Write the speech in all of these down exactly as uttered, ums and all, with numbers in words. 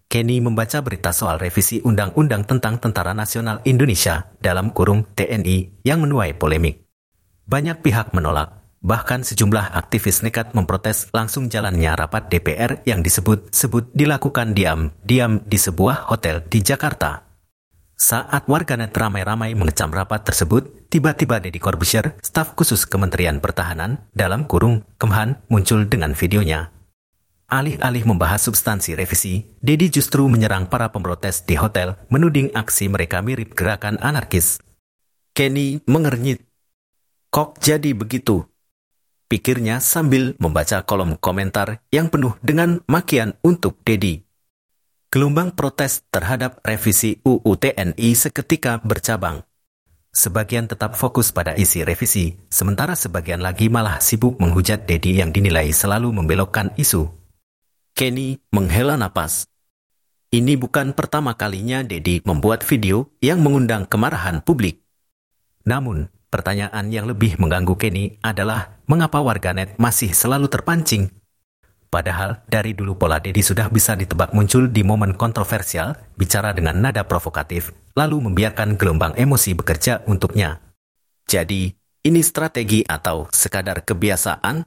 Kenny membaca berita soal revisi Undang-Undang tentang Tentara Nasional Indonesia dalam kurung T N I yang menuai polemik. Banyak pihak menolak, bahkan sejumlah aktivis nekat memprotes langsung jalannya rapat D P R yang disebut-sebut dilakukan diam-diam di sebuah hotel di Jakarta. Saat warganet ramai-ramai mengecam rapat tersebut, tiba-tiba Deddy Corbuzier, staf khusus Kementerian Pertahanan dalam kurung Kemhan, muncul dengan videonya. Alih-alih membahas substansi revisi, Deddy justru menyerang para pemprotes di hotel, menuding aksi mereka mirip gerakan anarkis. Kenny mengernyit. Kok jadi begitu? Pikirnya sambil membaca kolom komentar yang penuh dengan makian untuk Deddy. Gelombang protes terhadap revisi U U T N I seketika bercabang. Sebagian tetap fokus pada isi revisi, sementara sebagian lagi malah sibuk menghujat Deddy yang dinilai selalu membelokkan isu. Kenny menghela napas. Ini bukan pertama kalinya Deddy membuat video yang mengundang kemarahan publik. Namun, pertanyaan yang lebih mengganggu Kenny adalah mengapa warganet masih selalu terpancing. Padahal dari dulu pola Deddy sudah bisa ditebak muncul di momen kontroversial, bicara dengan nada provokatif, lalu membiarkan gelombang emosi bekerja untuknya. Jadi, ini strategi atau sekadar kebiasaan?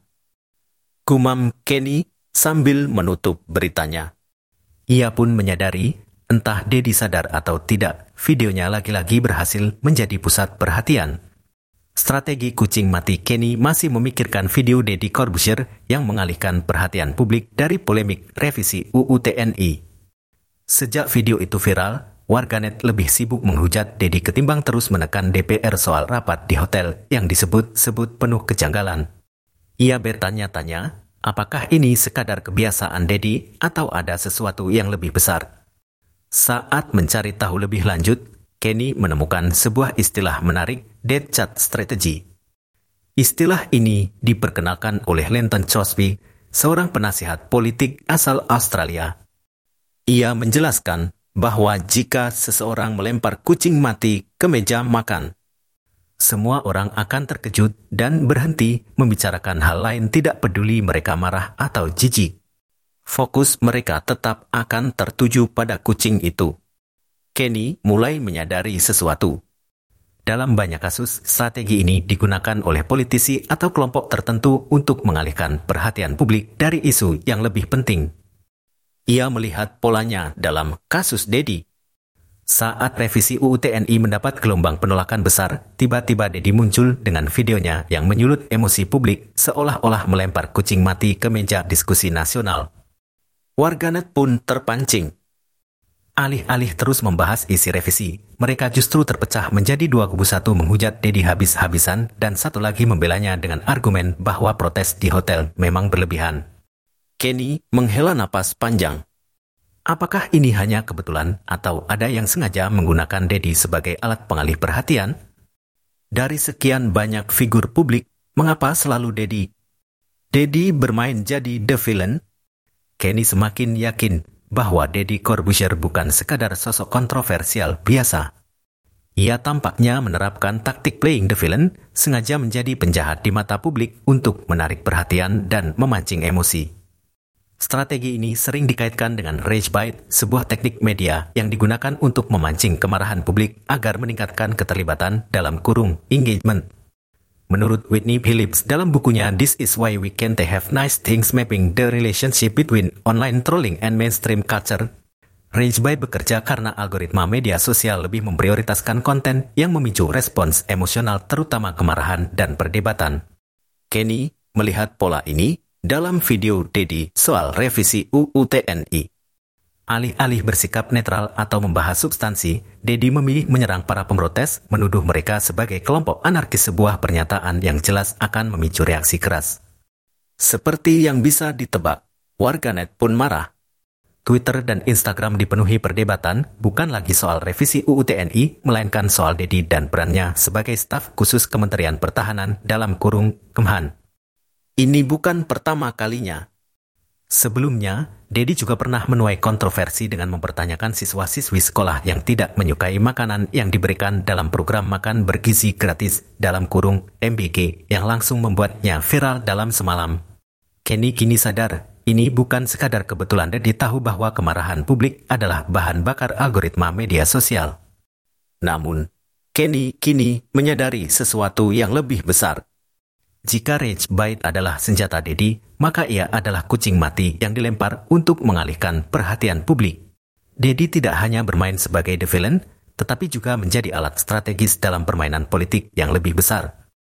Gumam Kenny sambil menutup beritanya. Ia pun menyadari, entah Deddy sadar atau tidak, videonya lagi-lagi berhasil menjadi pusat perhatian. Strategi kucing mati Kenny masih memikirkan video Deddy Corbuzier yang mengalihkan perhatian publik dari polemik revisi U U T N I. Sejak video itu viral, warganet lebih sibuk menghujat Deddy ketimbang terus menekan D P R soal rapat di hotel yang disebut-sebut penuh kejanggalan. Ia bertanya-tanya, apakah ini sekadar kebiasaan Deddy atau ada sesuatu yang lebih besar? Saat mencari tahu lebih lanjut, Kenny menemukan sebuah istilah menarik, dead cat strategy. Istilah ini diperkenalkan oleh Lenton Crosby, seorang penasihat politik asal Australia. Ia menjelaskan bahwa jika seseorang melempar kucing mati ke meja makan, semua orang akan terkejut dan berhenti membicarakan hal lain, tidak peduli mereka marah atau jijik. Fokus mereka tetap akan tertuju pada kucing itu. Kenny mulai menyadari sesuatu. Dalam banyak kasus, strategi ini digunakan oleh politisi atau kelompok tertentu untuk mengalihkan perhatian publik dari isu yang lebih penting. Ia melihat polanya dalam kasus Deddy. Saat revisi U U T N I mendapat gelombang penolakan besar, tiba-tiba Deddy muncul dengan videonya yang menyulut emosi publik seolah-olah melempar kucing mati ke meja diskusi nasional. Warganet pun terpancing. Alih-alih terus membahas isi revisi, mereka justru terpecah menjadi dua kubu, satu menghujat Deddy habis-habisan dan satu lagi membelanya dengan argumen bahwa protes di hotel memang berlebihan. Kenny menghela napas panjang. Apakah ini hanya kebetulan atau ada yang sengaja menggunakan Deddy sebagai alat pengalih perhatian? Dari sekian banyak figur publik, mengapa selalu Deddy? Deddy bermain jadi the villain? Kenny semakin yakin bahwa Deddy Corbuzier bukan sekadar sosok kontroversial biasa. Ia tampaknya menerapkan taktik playing the villain, sengaja menjadi penjahat di mata publik untuk menarik perhatian dan memancing emosi. Strategi ini sering dikaitkan dengan rage bait, sebuah teknik media yang digunakan untuk memancing kemarahan publik agar meningkatkan keterlibatan dalam kurung engagement. Menurut Whitney Phillips dalam bukunya This Is Why We Can't Have Nice Things Mapping the Relationship Between Online Trolling and Mainstream Culture, rage bait bekerja karena algoritma media sosial lebih memprioritaskan konten yang memicu respons emosional, terutama kemarahan dan perdebatan. Kenny melihat pola ini dalam video Deddy soal revisi U U T N I. Alih-alih bersikap netral atau membahas substansi, Deddy memilih menyerang para pemprotes, menuduh mereka sebagai kelompok anarkis, sebuah pernyataan yang jelas akan memicu reaksi keras. Seperti yang bisa ditebak, warganet pun marah. Twitter dan Instagram dipenuhi perdebatan bukan lagi soal revisi U U T N I, melainkan soal Deddy dan perannya sebagai staf khusus Kementerian Pertahanan dalam kurung Kemhan. Ini bukan pertama kalinya. Sebelumnya, Deddy juga pernah menuai kontroversi dengan mempertanyakan siswa-siswi sekolah yang tidak menyukai makanan yang diberikan dalam program makan bergizi gratis dalam kurung M B G yang langsung membuatnya viral dalam semalam. Kenny kini sadar ini bukan sekadar kebetulan Dedi tahu bahwa kemarahan publik adalah bahan bakar algoritma media sosial. Namun, Kenny kini menyadari sesuatu yang lebih besar. Jika rage bait adalah senjata Dedi, maka ia adalah kucing mati yang dilempar untuk mengalihkan perhatian publik. Dedi tidak hanya bermain sebagai the villain, tetapi juga menjadi alat strategis dalam permainan politik yang lebih besar.